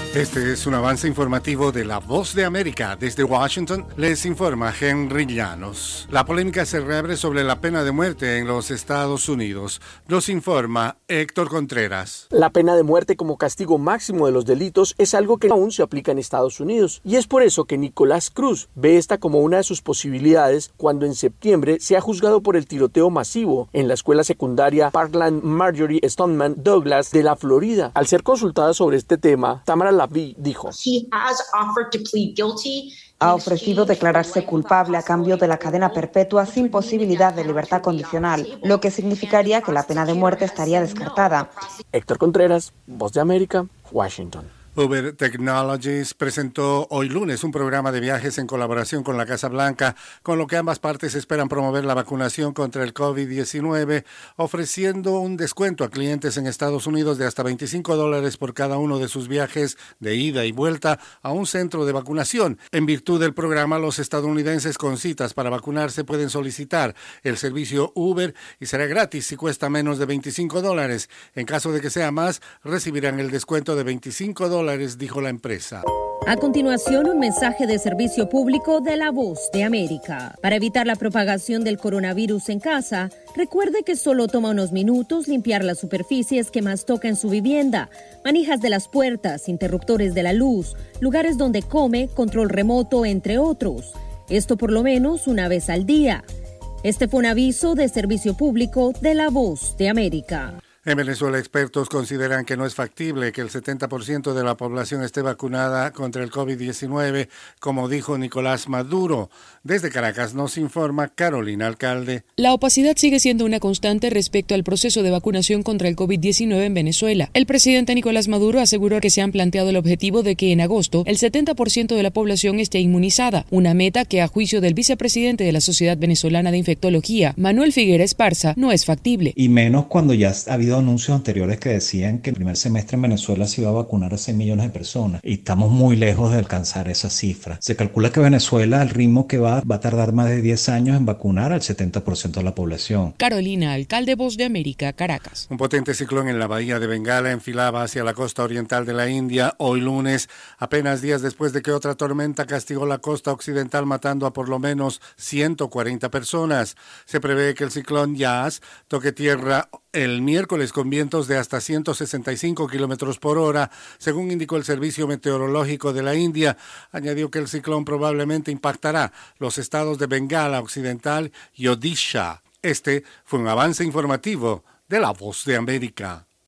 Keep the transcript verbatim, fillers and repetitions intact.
Este es un avance informativo de La Voz de América. Desde Washington les informa Henry Llanos. La polémica se reabre sobre la pena de muerte en los Estados Unidos. Nos informa Héctor Contreras. La pena de muerte como castigo máximo de los delitos es algo que aún se aplica en Estados Unidos. Y es por eso que Nicolás Cruz ve esta como una de sus posibilidades cuando en septiembre se ha juzgado por el tiroteo masivo en la escuela secundaria Parkland Marjorie Stoneman Douglas de la Florida. Al ser consultada sobre este tema, Tamara Lavi dijo: ha ofrecido declararse culpable a cambio de la cadena perpetua sin posibilidad de libertad condicional, lo que significaría que la pena de muerte estaría descartada. Héctor Contreras, Voz de América, Washington. Uber Technologies presentó hoy lunes un programa de viajes en colaboración con la Casa Blanca, con lo que ambas partes esperan promover la vacunación contra el COVID diecinueve, ofreciendo un descuento a clientes en Estados Unidos de hasta veinticinco dólares por cada uno de sus viajes de ida y vuelta a un centro de vacunación. En virtud del programa, los estadounidenses con citas para vacunarse pueden solicitar el servicio Uber y será gratis si cuesta menos de veinticinco dólares. En caso de que sea más, recibirán el descuento de veinticinco dólares, dijo la empresa. A continuación, un mensaje de servicio público de La Voz de América. Para evitar la propagación del coronavirus en casa, recuerde que solo toma unos minutos limpiar las superficies que más toca en su vivienda, manijas de las puertas, interruptores de la luz, lugares donde come, control remoto, entre otros. Esto por lo menos una vez al día. Este fue un aviso de servicio público de La Voz de América. En Venezuela, expertos consideran que no es factible que el setenta por ciento de la población esté vacunada contra el COVID diecinueve, como dijo Nicolás Maduro. Desde Caracas nos informa Carolina Alcalde. La opacidad sigue siendo una constante respecto al proceso de vacunación contra el COVID diecinueve en Venezuela. El presidente Nicolás Maduro aseguró que se han planteado el objetivo de que en agosto el setenta por ciento de la población esté inmunizada, una meta que, a juicio del vicepresidente de la Sociedad Venezolana de Infectología, Manuel Figuera Esparza, no es factible. Y menos cuando ya ha habido anuncios anteriores que decían que el primer semestre en Venezuela se iba a vacunar a seis millones de personas y estamos muy lejos de alcanzar esa cifra. Se calcula que Venezuela, al ritmo que va, va a tardar más de diez años en vacunar al setenta por ciento de la población. Carolina Alcalde, Voz de América, Caracas. Un potente ciclón en la bahía de Bengala enfilaba hacia la costa oriental de la India hoy lunes, apenas días después de que otra tormenta castigó la costa occidental matando a por lo menos ciento cuarenta personas. Se prevé que el ciclón Yas toque tierra el miércoles con vientos de hasta ciento sesenta y cinco kilómetros por hora, según indicó el Servicio Meteorológico de la India. Añadió que el ciclón probablemente impactará los estados de Bengala Occidental y Odisha. Este fue un avance informativo de La Voz de América.